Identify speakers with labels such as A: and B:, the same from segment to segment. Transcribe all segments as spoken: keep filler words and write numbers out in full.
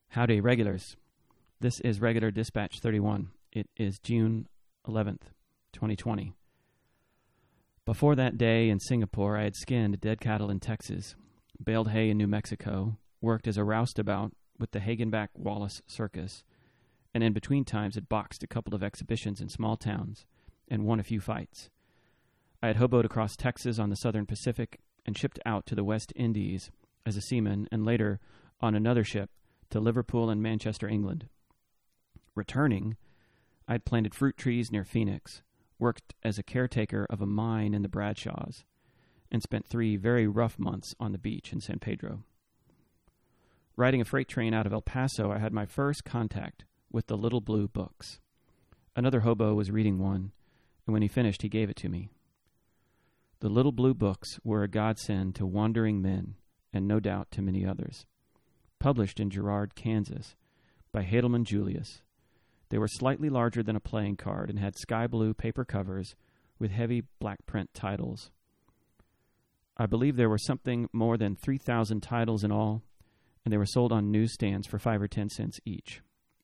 A: Howdy, regulars. This is Regular Dispatch thirty-one. It is June eleventh, twenty twenty. Before that day in Singapore, I had skinned dead cattle in Texas, baled hay in New Mexico, worked as a roustabout with the Hagenbach Wallace Circus, and in between times had boxed a couple of exhibitions in small towns and won a few fights. I had hoboed across Texas on the Southern Pacific and shipped out to the West Indies as a seaman and later on another ship to Liverpool and Manchester, England. Returning, I had planted fruit trees near Phoenix, worked as a caretaker of a mine in the Bradshaws, and spent three very rough months on the beach in San Pedro. Riding a freight train out of El Paso, I had my first contact with the Little Blue Books. Another hobo was reading one, and when he finished, he gave it to me. The Little Blue Books were a godsend to wandering men, and no doubt to many others. Published in Girard, Kansas, by Heidelman Julius. They were slightly larger than a playing card and had sky blue paper covers with heavy black print titles. I believe there were something more than three thousand titles in all, and they were sold on newsstands for five or ten cents each.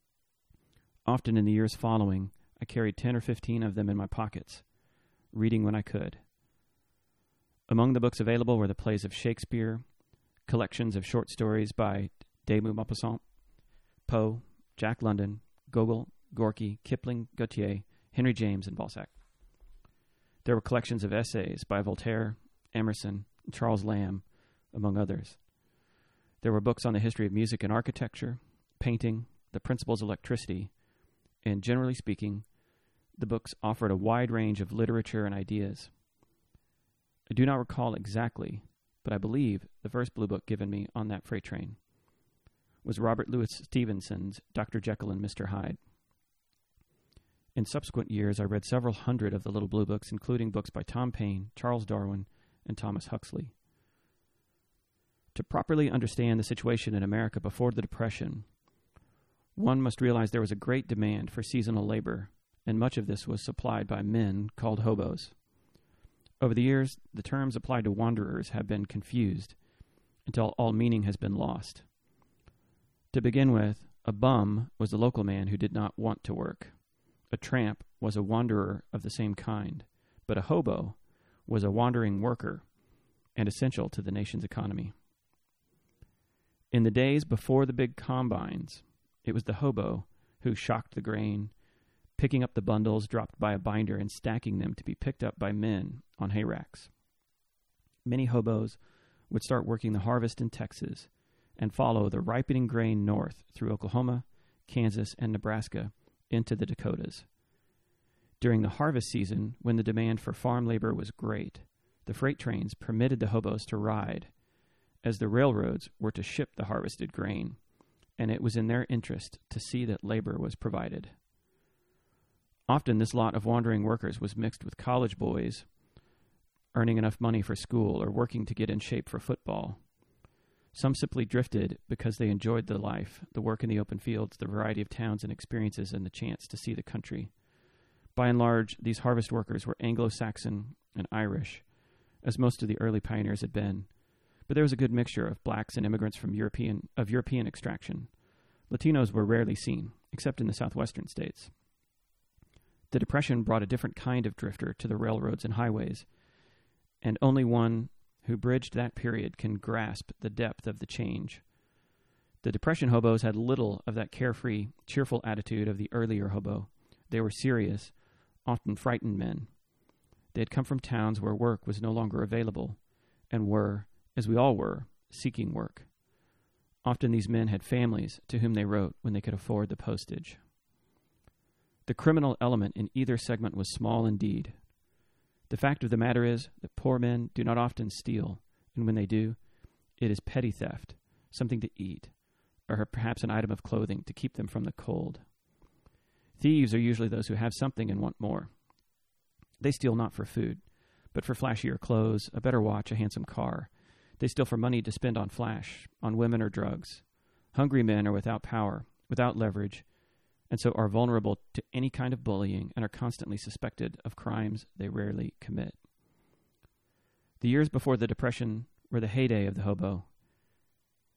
A: Often in the years following, I carried ten or fifteen of them in my pockets, reading when I could. Among the books available were the plays of Shakespeare, collections of short stories by de Maupassant, Poe, Jack London, Gogol, Gorky, Kipling, Gautier, Henry James, and Balzac. There were collections of essays by Voltaire, Emerson, and Charles Lamb, among others. There were books on the history of music and architecture, painting, the principles of electricity, and generally speaking, the books offered a wide range of literature and ideas. I do not recall exactly, but I believe the first blue book given me on that freight train was Robert Louis Stevenson's Doctor Jekyll and Mister Hyde. In subsequent years, I read several hundred of the Little Blue Books, including books by Tom Paine, Charles Darwin, and Thomas Huxley. To properly understand the situation in America before the Depression, one must realize there was a great demand for seasonal labor, and much of this was supplied by men called hobos. Over the years, the terms applied to wanderers have been confused until all meaning has been lost. To begin with, a bum was a local man who did not want to work. A tramp was a wanderer of the same kind, but a hobo was a wandering worker and essential to the nation's economy. In the days before the big combines, it was the hobo who shocked the grain, picking up the bundles dropped by a binder and stacking them to be picked up by men on hay racks. Many hobos would start working the harvest in Texas and follow the ripening grain north through Oklahoma, Kansas, and Nebraska into the Dakotas. During the harvest season, when the demand for farm labor was great, the freight trains permitted the hobos to ride, as the railroads were to ship the harvested grain, and it was in their interest to see that labor was provided. Often this lot of wandering workers was mixed with college boys, earning enough money for school or working to get in shape for football. Some simply drifted because they enjoyed the life, the work in the open fields, the variety of towns and experiences, and the chance to see the country. By and large, these harvest workers were Anglo-Saxon and Irish, as most of the early pioneers had been, but there was a good mixture of blacks and immigrants from European of European extraction. Latinos were rarely seen, except in the southwestern states. The Depression brought a different kind of drifter to the railroads and highways, and only one who bridged that period can grasp the depth of the change. The Depression hobos had little of that carefree, cheerful attitude of the earlier hobo. They were serious, often frightened men. They had come from towns where work was no longer available, and were, as we all were, seeking work. Often these men had families to whom they wrote when they could afford the postage. The criminal element in either segment was small indeed. The fact of the matter is that poor men do not often steal, and when they do, it is petty theft, something to eat, or perhaps an item of clothing to keep them from the cold. Thieves are usually those who have something and want more. They steal not for food, but for flashier clothes, a better watch, a handsome car. They steal for money to spend on flash, on women or drugs. Hungry men are without power, without leverage, and so are vulnerable to any kind of bullying and are constantly suspected of crimes they rarely commit. The years before the Depression were the heyday of the hobo.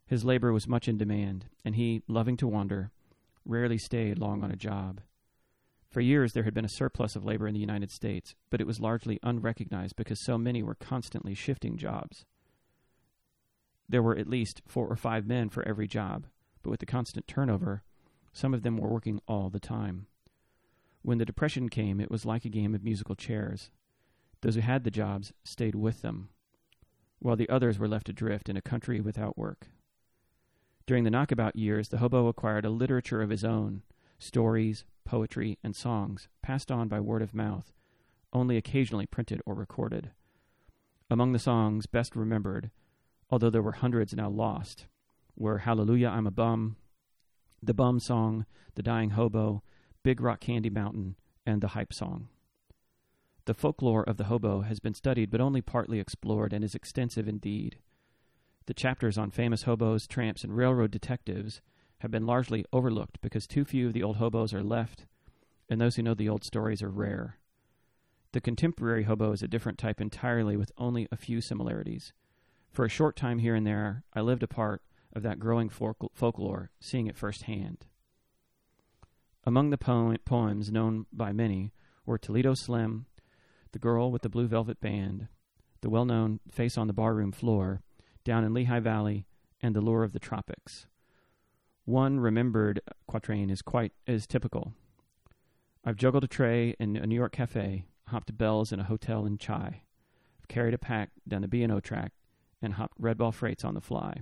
A: His labor was much in demand, and he, loving to wander, rarely stayed long on a job. For years there had been a surplus of labor in the United States, but it was largely unrecognized because so many were constantly shifting jobs. There were at least four or five men for every job, but with the constant turnover, some of them were working all the time. When the Depression came, it was like a game of musical chairs. Those who had the jobs stayed with them, while the others were left adrift in a country without work. During the knockabout years, the hobo acquired a literature of his own, stories, poetry, and songs passed on by word of mouth, only occasionally printed or recorded. Among the songs best remembered, although there were hundreds now lost, were Hallelujah, I'm a Bum, The Bum Song, The Dying Hobo, Big Rock Candy Mountain, and The Hype Song. The folklore of the hobo has been studied but only partly explored and is extensive indeed. The chapters on famous hobos, tramps, and railroad detectives have been largely overlooked because too few of the old hobos are left, and those who know the old stories are rare. The contemporary hobo is a different type entirely with only a few similarities. For a short time here and there, I lived a part of that growing folk- folklore, seeing it firsthand. Among the po- poems known by many were Toledo Slim, The Girl with the Blue Velvet Band, the well-known Face on the Barroom Floor, Down in Lehigh Valley, and The Lure of the Tropics. One remembered quatrain is quite is typical. I've juggled a tray in a New York cafe, hopped bells in a hotel in Chai. I've carried a pack down the B and O track and hopped Red Ball freights on the fly.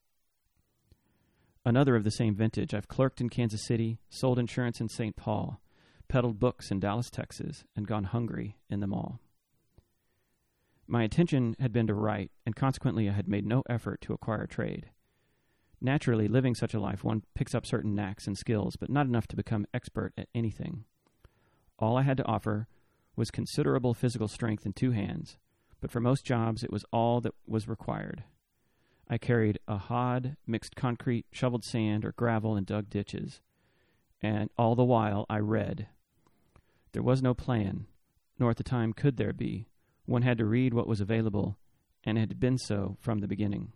A: Another of the same vintage, I've clerked in Kansas City, sold insurance in Saint Paul, peddled books in Dallas, Texas, and gone hungry in the mall. My intention had been to write, and consequently I had made no effort to acquire a trade. Naturally, living such a life, one picks up certain knacks and skills, but not enough to become expert at anything. All I had to offer was considerable physical strength in two hands, but for most jobs it was all that was required. I carried a hod, mixed concrete, shoveled sand or gravel, and dug ditches. And all the while I read. There was no plan, nor at the time could there be. One had to read what was available, and it had been so from the beginning.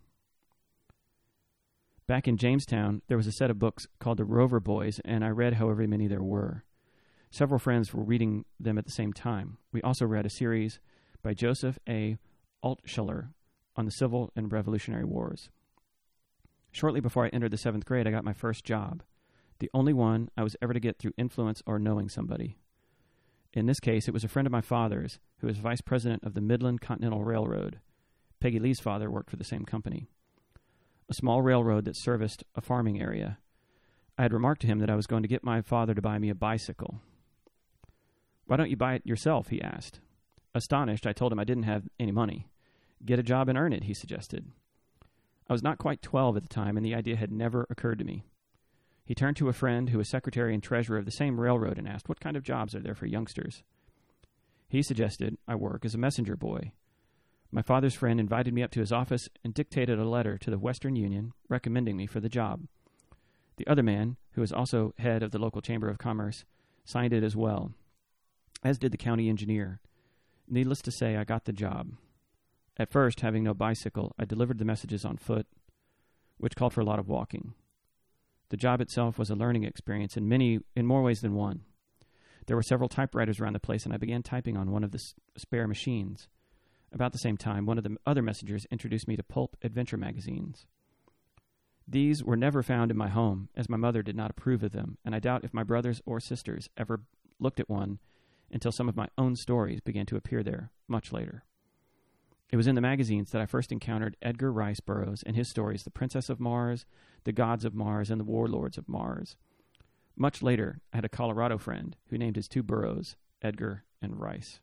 A: Back in Jamestown, there was a set of books called the Rover Boys, and I read however many there were. Several friends were reading them at the same time. We also read a series by Joseph A. Altschuler on the Civil and Revolutionary Wars. Shortly before I entered the seventh grade, I got my first job, the only one I was ever to get through influence or knowing somebody. In this case, it was a friend of my father's who was vice president of the Midland Continental Railroad. Peggy Lee's father worked for the same company, a small railroad that serviced a farming area. I had remarked to him that I was going to get my father to buy me a bicycle. Why don't you buy it yourself, he asked. Astonished, I told him I didn't have any money. Get a job and earn it, he suggested. I was not quite twelve at the time, and the idea had never occurred to me. He turned to a friend who was secretary and treasurer of the same railroad and asked, what kind of jobs are there for youngsters? He suggested I work as a messenger boy. My father's friend invited me up to his office and dictated a letter to the Western Union recommending me for the job. The other man, who was also head of the local Chamber of Commerce, signed it as well, as did the county engineer. Needless to say, I got the job. At first, having no bicycle, I delivered the messages on foot, which called for a lot of walking. The job itself was a learning experience in many, in more ways than one. There were several typewriters around the place, and I began typing on one of the s- spare machines. About the same time, one of the other messengers introduced me to pulp adventure magazines. These were never found in my home, as my mother did not approve of them, and I doubt if my brothers or sisters ever looked at one until some of my own stories began to appear there much later. It was in the magazines that I first encountered Edgar Rice Burroughs and his stories, The Princess of Mars, The Gods of Mars, and The Warlords of Mars. Much later, I had a Colorado friend who named his two Burroughs, Edgar and Rice.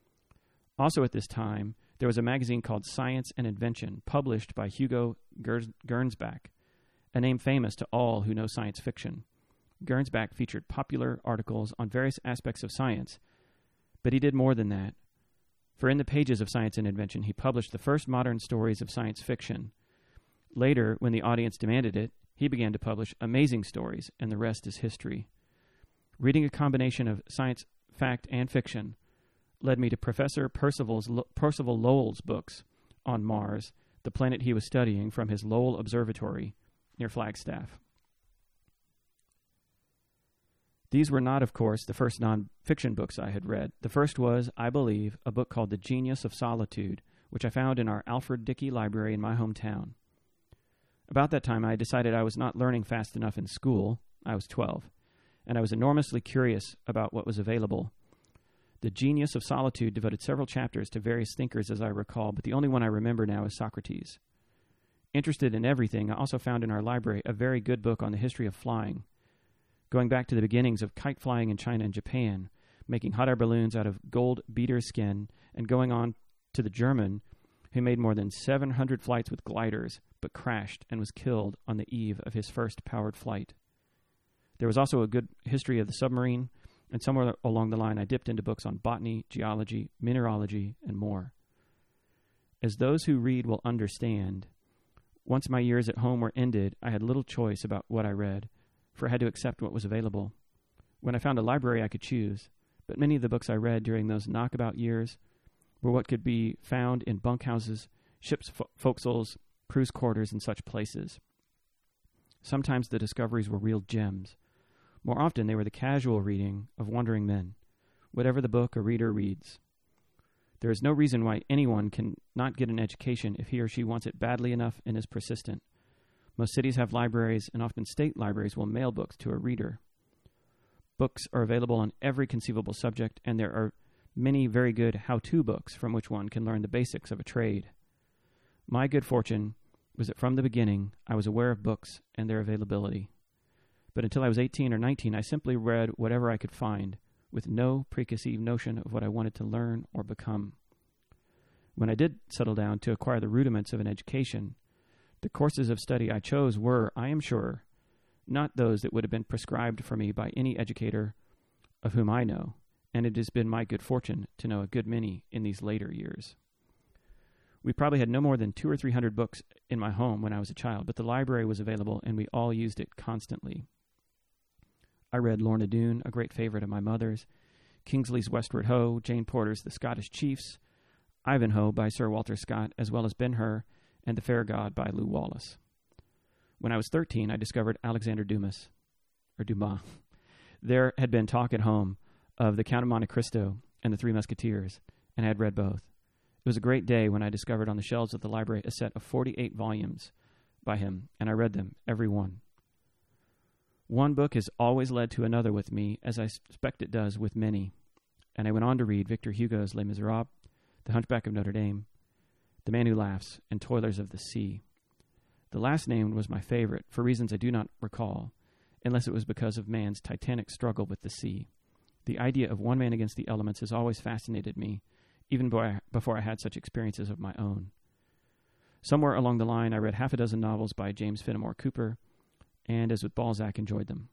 A: Also at this time, there was a magazine called Science and Invention, published by Hugo Gernsback, a name famous to all who know science fiction. Gernsback featured popular articles on various aspects of science, but he did more than that. For in the pages of Science and Invention, he published the first modern stories of science fiction. Later, when the audience demanded it, he began to publish amazing stories, and the rest is history. Reading a combination of science, fact, and fiction led me to Professor Percival's, Percival Lowell's books on Mars, the planet he was studying from his Lowell Observatory near Flagstaff. These were not, of course, the first non-fiction books I had read. The first was, I believe, a book called The Genius of Solitude, which I found in our Alfred Dickey library in my hometown. About that time, I decided I was not learning fast enough in school. I was twelve, and I was enormously curious about what was available. The Genius of Solitude devoted several chapters to various thinkers, as I recall, but the only one I remember now is Socrates. Interested in everything, I also found in our library a very good book on the history of flying, going back to the beginnings of kite flying in China and Japan, making hot air balloons out of gold beater skin, and going on to the German who made more than seven hundred flights with gliders, but crashed and was killed on the eve of his first powered flight. There was also a good history of the submarine, and somewhere along the line I dipped into books on botany, geology, mineralogy, and more. As those who read will understand, once my years at home were ended, I had little choice about what I read, for I had to accept what was available. When I found a library I could choose, but many of the books I read during those knockabout years were what could be found in bunkhouses, ships' fo- forecastles, cruise quarters, and such places. Sometimes the discoveries were real gems. More often they were the casual reading of wandering men, whatever the book a reader reads. There is no reason why anyone can not get an education if he or she wants it badly enough and is persistent. Most cities have libraries, and often state libraries will mail books to a reader. Books are available on every conceivable subject, and there are many very good how-to books from which one can learn the basics of a trade. My good fortune was that from the beginning I was aware of books and their availability. But until I was eighteen or nineteen, I simply read whatever I could find, with no preconceived notion of what I wanted to learn or become. When I did settle down to acquire the rudiments of an education, the courses of study I chose were, I am sure, not those that would have been prescribed for me by any educator of whom I know, and it has been my good fortune to know a good many in these later years. We probably had no more than two or three hundred books in my home when I was a child, but the library was available and we all used it constantly. I read Lorna Doone, a great favorite of my mother's, Kingsley's Westward Ho, Jane Porter's The Scottish Chiefs, Ivanhoe by Sir Walter Scott, as well as Ben-Hur and The Fair God by Lew Wallace. When I was thirteen, I discovered Alexander Dumas, or Dumas. There had been talk at home of The Count of Monte Cristo and The Three Musketeers, and I had read both. It was a great day when I discovered on the shelves of the library a set of forty-eight volumes by him, and I read them, every one. One book has always led to another with me, as I suspect it does with many, and I went on to read Victor Hugo's Les Miserables, The Hunchback of Notre Dame, The Man Who Laughs, and Toilers of the Sea. The last named was my favorite, for reasons I do not recall, unless it was because of man's titanic struggle with the sea. The idea of one man against the elements has always fascinated me, even before I had such experiences of my own. Somewhere along the line, I read half a dozen novels by James Fenimore Cooper, and as with Balzac, enjoyed them.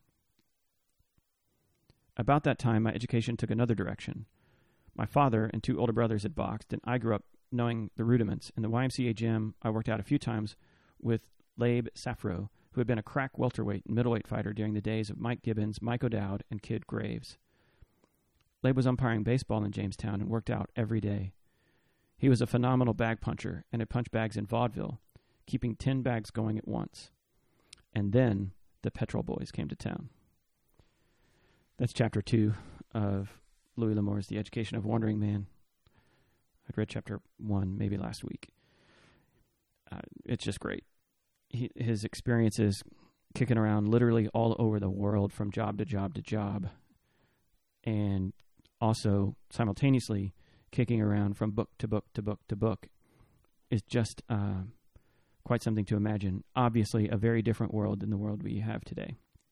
A: About that time, my education took another direction. My father and two older brothers had boxed, and I grew up knowing the rudiments. In the Y M C A gym, I worked out a few times with Labe Safro, who had been a crack welterweight and middleweight fighter during the days of Mike Gibbons, Mike O'Dowd, and Kid Graves. Labe was umpiring baseball in Jamestown and worked out every day. He was a phenomenal bag puncher and had punched bags in vaudeville, keeping ten bags going at once. And then the Petrol Boys came to town. That's chapter two of Louis L'Amour's The Education of a Wandering Man. I'd read chapter one maybe last week. Uh, it's just great. He, his experiences kicking around literally all over the world from job to job to job, and also simultaneously kicking around from book to book to book to book is just uh, quite something to imagine. Obviously, a very different world than the world we have today.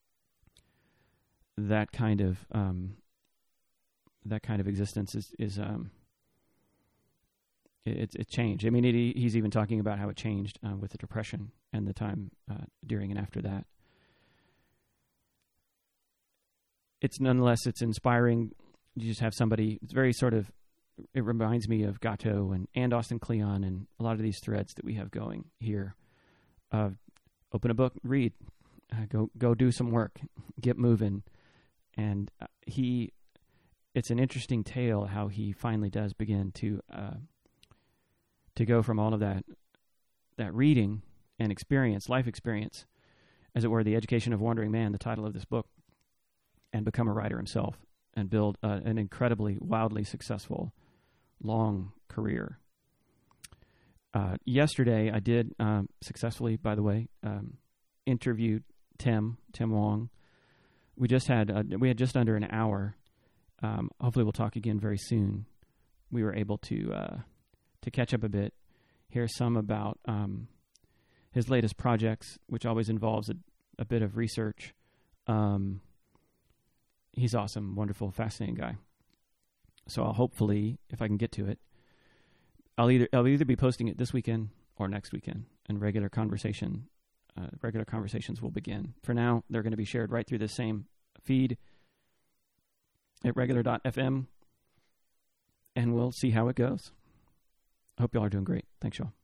A: That kind of um, that kind of existence is is um, it, it changed. I mean, it, he's even talking about how it changed uh, with the Depression and the time uh, during and after that. It's nonetheless, it's inspiring. You just have somebody, it's very sort of, it reminds me of Gatto and, and Austin Kleon and a lot of these threads that we have going here. Uh, open a book, read, uh, go go do some work, get moving. And uh, he, it's an interesting tale how he finally does begin to uh, to go from all of that that reading and experience, life experience, as it were, the education of wandering man, the title of this book, and become a writer himself and build uh, an incredibly, wildly successful, long career. Uh, yesterday, I did um, successfully, by the way, um, interview Tim, Tim Wong. We just had uh, we had just under an hour. Um, hopefully, we'll talk again very soon. We were able to uh, to catch up a bit, hear some about um, his latest projects, which always involves a, a bit of research. Um, he's awesome, wonderful, fascinating guy. So I'll hopefully, if I can get to it, I'll either I'll either be posting it this weekend or next weekend, and regular conversation, uh, regular conversations will begin. For now, they're going to be shared right through the same feed at regular dot f m, and we'll see how it goes. I hope y'all are doing great. Thanks, y'all.